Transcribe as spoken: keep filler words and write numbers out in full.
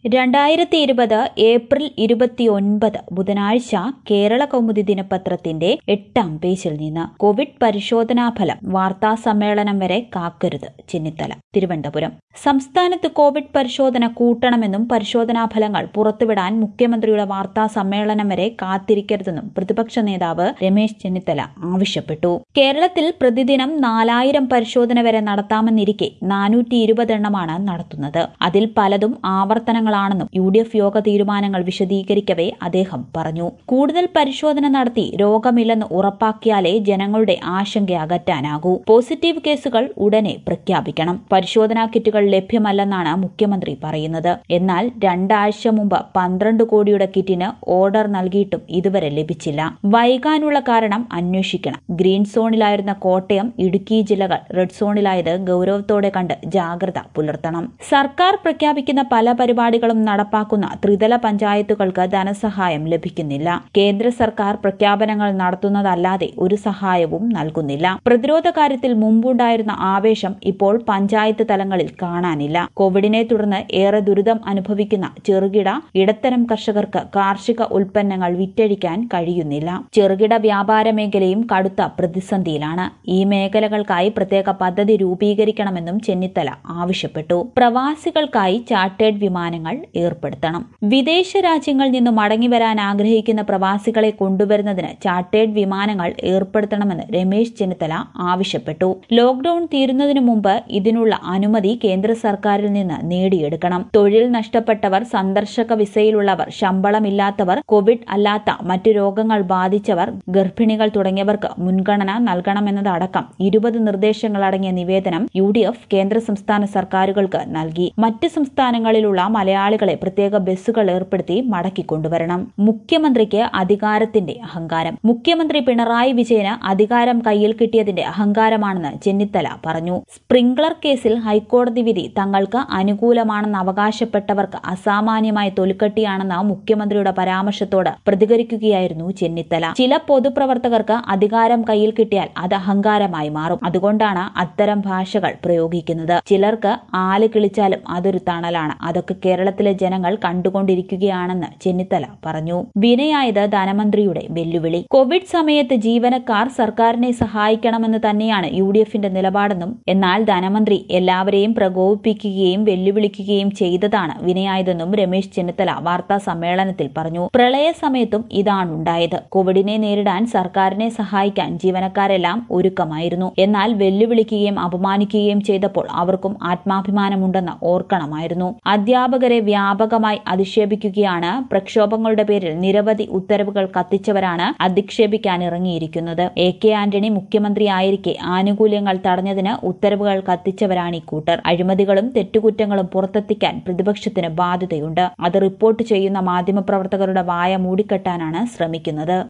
രണ്ടായിരത്തി ഇരുപത് ഏപ്രിൽ ഇരുപത്തിയൊൻപത് ബുധനാഴ്ച കേരള കൗമുദി ദിനപത്രത്തിന്റെ എട്ടാം പേജിൽ നിന്ന് കോവിഡ് പരിശോധനാഫലം വാർത്താ സമ്മേളനം വരെ കാക്കരുത് ചെന്നിത്തല. തിരുവനന്തപുരം. സംസ്ഥാനത്ത് കോവിഡ് പരിശോധന കൂട്ടണമെന്നും പരിശോധനാഫലങ്ങൾ പുറത്തുവിടാൻ മുഖ്യമന്ത്രിയുടെ വാർത്താ സമ്മേളനം വരെ കാത്തിരിക്കരുതെന്നും പ്രതിപക്ഷ നേതാവ് രമേശ് ചെന്നിത്തല ആവശ്യപ്പെട്ടു. കേരളത്തിൽ പ്രതിദിനം നാലായിരം പരിശോധന വരെ നടത്താമെന്നിരിക്കെ നാനൂറ്റി ഇരുപത് എണ്ണമാണ് നടത്തുന്നത്. അതിൽ പലതും ആവർത്തനങ്ങൾ ാണെന്നും യു ഡി എഫ് യോഗ തീരുമാനങ്ങൾ വിശദീകരിക്കവേ അദ്ദേഹം പറഞ്ഞു. കൂടുതൽ പരിശോധന നടത്തി രോഗമില്ലെന്ന് ഉറപ്പാക്കിയാലേ ജനങ്ങളുടെ ആശങ്ക അകറ്റാനാകൂ. പോസിറ്റീവ് കേസുകൾ ഉടനെ പ്രഖ്യാപിക്കണം. പരിശോധനാ കിറ്റുകൾ ലഭ്യമല്ലെന്നാണ് മുഖ്യമന്ത്രി പറയുന്നത്. എന്നാൽ രണ്ടാഴ്ച മുമ്പ് പന്ത്രണ്ട് കോടിയുടെ കിറ്റിന് ഓർഡർ നൽകിയിട്ടും ഇതുവരെ ലഭിച്ചില്ല. വൈകാനുള്ള കാരണം അന്വേഷിക്കണം. ഗ്രീൻ സോണിലായിരുന്ന കോട്ടയം, ഇടുക്കി ജില്ലകൾ റെഡ് സോണിലായത് ഗൌരവത്തോടെ കണ്ട് ജാഗ്രത പുലർത്തണം. സർക്കാർ പ്രഖ്യാപിക്കുന്ന പല പരിപാടികളും നടപ്പാക്കുന്ന ത്രിതല പഞ്ചായത്തുകൾക്ക് ധനസഹായം ലഭിക്കുന്നില്ല. കേന്ദ്ര സർക്കാർ പ്രഖ്യാപനങ്ങൾ നടത്തുന്നതല്ലാതെ ഒരു സഹായവും നൽകുന്നില്ല. പ്രതിരോധ കാര്യത്തിൽ മുമ്പുണ്ടായിരുന്ന ആവേശം ഇപ്പോൾ പഞ്ചായത്ത് തലങ്ങളിൽ കാണാനില്ല. കോവിഡിനെ തുടർന്ന് ഏറെ ദുരിതം അനുഭവിക്കുന്ന ചെറുകിട ഇടത്തരം കർഷകർക്ക് കാർഷിക ഉൽപ്പന്നങ്ങൾ വിറ്റഴിക്കാൻ കഴിയുന്നില്ല. ചെറുകിട വ്യാപാര മേഖലയും കടുത്ത പ്രതിസന്ധിയിലാണ്. ഈ മേഖലകൾക്കായി പ്രത്യേക പദ്ധതി രൂപീകരിക്കണമെന്നും ചെന്നിത്തല ആവശ്യപ്പെട്ടു. പ്രവാസികൾക്കായി ചാർട്ടേഡ് വിമാനങ്ങൾ ഏർപ്പെടുത്തണം. വിദേശ രാജ്യങ്ങളിൽ നിന്ന് മടങ്ങിവരാൻ ആഗ്രഹിക്കുന്ന പ്രവാസികളെ കൊണ്ടുവരുന്നതിന് ചാർട്ടേഡ് വിമാനങ്ങൾ ഏർപ്പെടുത്തണമെന്ന് രമേശ് ചെന്നിത്തല ആവശ്യപ്പെട്ടു. ലോക്ഡൌൺ തീരുന്നതിനു മുമ്പ് ഇതിനുള്ള അനുമതി കേന്ദ്ര സർക്കാരിൽ നിന്ന് നേടിയെടുക്കണം. തൊഴിൽ നഷ്ടപ്പെട്ടവർ, സന്ദർശക വിസയിലുള്ളവർ, ശമ്പളമില്ലാത്തവർ, കോവിഡ് അല്ലാത്ത മറ്റു രോഗങ്ങൾ ബാധിച്ചവർ, ഗർഭിണികൾ തുടങ്ങിയവർക്ക് മുൻഗണന നൽകണമെന്നതടക്കം ഇരുപത് നിർദ്ദേശങ്ങളടങ്ങിയ നിവേദനം യു ഡി എഫ് കേന്ദ്ര സംസ്ഥാന സർക്കാരുകൾക്ക് നൽകി. മറ്റ് സംസ്ഥാനങ്ങളിലുള്ള മലയാളികളെ പ്രത്യേക ബസ്സുകൾ ഏർപ്പെടുത്തി മടക്കിക്കൊണ്ടുവരണം. മുഖ്യമന്ത്രിക്ക് അധികാരത്തിന്റെ അഹങ്കാരം. മുഖ്യമന്ത്രി പിണറായി വിജയന് അധികാരം കയ്യിൽ കിട്ടിയതിന്റെ അഹങ്കാരമാണെന്ന് ചെന്നിത്തല പറഞ്ഞു. സ്പ്രിംഗ്ലർ കേസിൽ ഹൈക്കോടതി വിധി തങ്ങൾക്ക് അനുകൂലമാണെന്ന് അവകാശപ്പെട്ടവർക്ക് അസാമാന്യമായ തൊലിക്കട്ടിയാണെന്ന മുഖ്യമന്ത്രിയുടെ പരാമർശത്തോട് പ്രതികരിക്കുകയായിരുന്നു ചെന്നിത്തല. ചില പൊതുപ്രവർത്തകർക്ക് അധികാരം കയ്യിൽ കിട്ടിയാൽ അത് അഹങ്കാരമായി മാറും. അതുകൊണ്ടാണ് അത്തരം ഭാഷകൾ പ്രയോഗിക്കുന്നത്. ചിലർക്ക് ആല് കിളിച്ചാലും അതൊരു തണലാണ്. അതൊക്കെ കേരളത്തിലെ ജനങ്ങൾ കണ്ടുകൊണ്ടിരിക്കുകയാണെന്ന് ചെന്നിത്തല പറഞ്ഞു. വിനയായത് ധനമന്ത്രിയുടെ വെല്ലുവിളി. കോവിഡ് സമയത്ത് ജീവനക്കാർ സർക്കാരിനെ സഹായിക്കണമെന്ന് തന്നെയാണ് യു ഡി എഫിന്റെ നിലപാടെന്നും എന്നാൽ ധനമന്ത്രി എല്ലാവരെയും പ്രകോപിപ്പിക്കുകയും വെല്ലുവിളിക്കുകയും ചെയ്തതാണ് വിനയായതെന്നും രമേശ് ചെന്നിത്തല വാർത്താ സമ്മേളനത്തിൽ പറഞ്ഞു. പ്രളയ സമയത്തും ഇതാണുണ്ടായത്. കോവിഡിനെ നേരിടാൻ സർക്കാരിനെ സഹായിക്കാൻ ജീവനക്കാരെല്ലാം ഒരുക്കമായിരുന്നു. എന്നാൽ വെല്ലുവിളിക്കുകയും അപമാനിക്കുകയും ചെയ്തപ്പോൾ അവർക്കും ആത്മാഭിമാനമുണ്ടെന്ന് ഓർക്കണമായിരുന്നു. അധ്യാപകരെ വ്യാപകമായി അധിക്ഷേപിക്കുകയാണ്. പ്രക്ഷോഭങ്ങളുടെ പേരിൽ നിരവധി ഉത്തരവുകൾ കത്തിച്ചവരാണ് അധിക്ഷേപിക്കാൻ ഇറങ്ങിയിരിക്കുന്നത്. എ കെ ആന്റണി മുഖ്യമന്ത്രിയായിരിക്കെ ആനുകൂല്യങ്ങൾ തടഞ്ഞതിന് ഉത്തരവുകൾ കത്തിച്ചവരാണ് ഇക്കൂട്ടർ. അഴിമതികളും തെറ്റുകുറ്റങ്ങളും പുറത്തെത്തിക്കാൻ പ്രതിപക്ഷത്തിന് ബാധ്യതയുണ്ട്. അത് റിപ്പോർട്ട് ചെയ്യുന്ന മാധ്യമപ്രവർത്തകരുടെ വായ മൂടിക്കെട്ടാനാണ് ശ്രമിക്കുന്നത്.